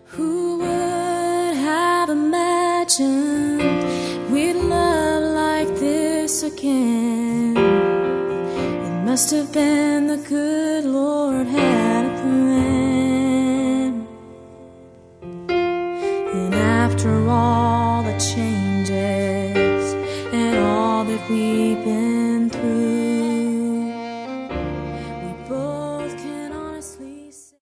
Who would have imagined we'd love like this again? It must have been the good Lord had a plan. And after all the changes and all that we've been through,